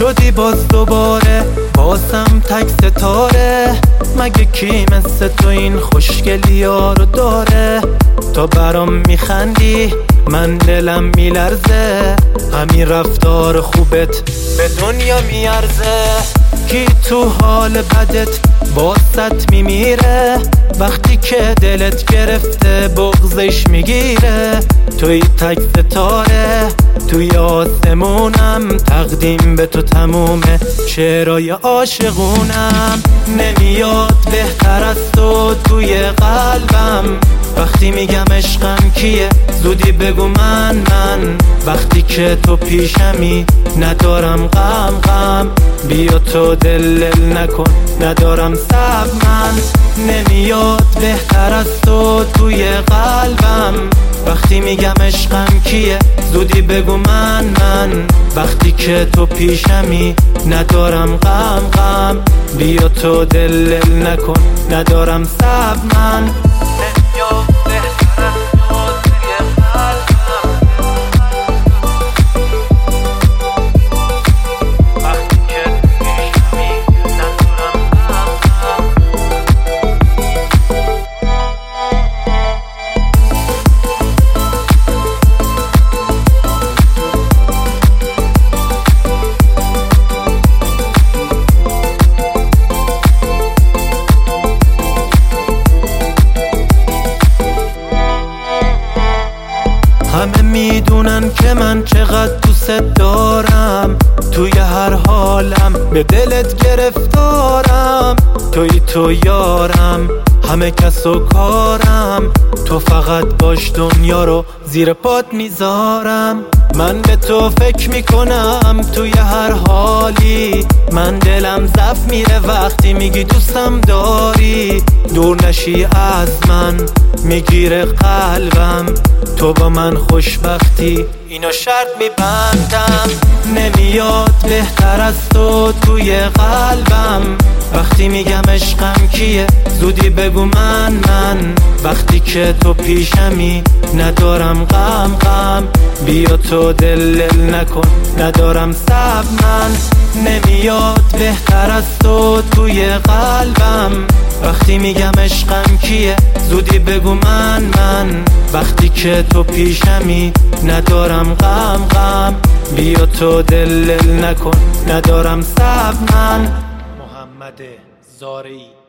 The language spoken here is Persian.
شدی باز دوباره بازم تک ستاره. مگه کی مثل تو این خوشگلی ها رو داره؟ تو برام میخندی من دلم میلرزه، همین رفتار خوبت به دنیا میارزه. کی تو حال بدت باست میمیره، وقتی که دلت گرفته بغضش میگیره. توی تک ستاره توی آسمونم، تقدیم به تو تمومه شعرهای عاشقونم. نمیاد بهتر از تو توی قلبم، وقتی میگم عشقم کیه زودی بگو من. وقتی که تو پیشمی ندارم غم، بیا تو دل نکن ندارم صبر. من نمیاد بهتر از تو توی قلبم، وقتی میگم عشقم کیه زودی بگو من. وقتی که تو پیشمی ندارم غم، بیا تو دل نکن ندارم صبر. من نمیاد بهتر از تو توی قلبم، وقتی که تو پیشمی ندارم غم. همه میدونن که من چقدر دوست دارم، توی هر حالم به دلت گرفتارم. توی تو یارم همه کس و کارم، تو فقط باش دنیا رو زیر پات میذارم. من به تو فکر میکنم توی هر حالی، من دلم ضعف میره وقتی میگی دوستم داری. دور نشی از من میگیره قلبم، تو با من خوشبختی اینو شرط میبندم. نمیاد بهتر از تو توی قلبم، وقتی میگم عشقم کیه زودی بگو من. وقتی که تو پیشمی ندارم غم، بیا تو دل نکن ندارم صبر. من نمیاد بهتر از تو توی قلبم، وقتی میگم عشقم کیه زودی بگو من. وقتی که تو پیشمی ندارم غم، بیا تو دل نکن ندارم صبر. من محمد زارعی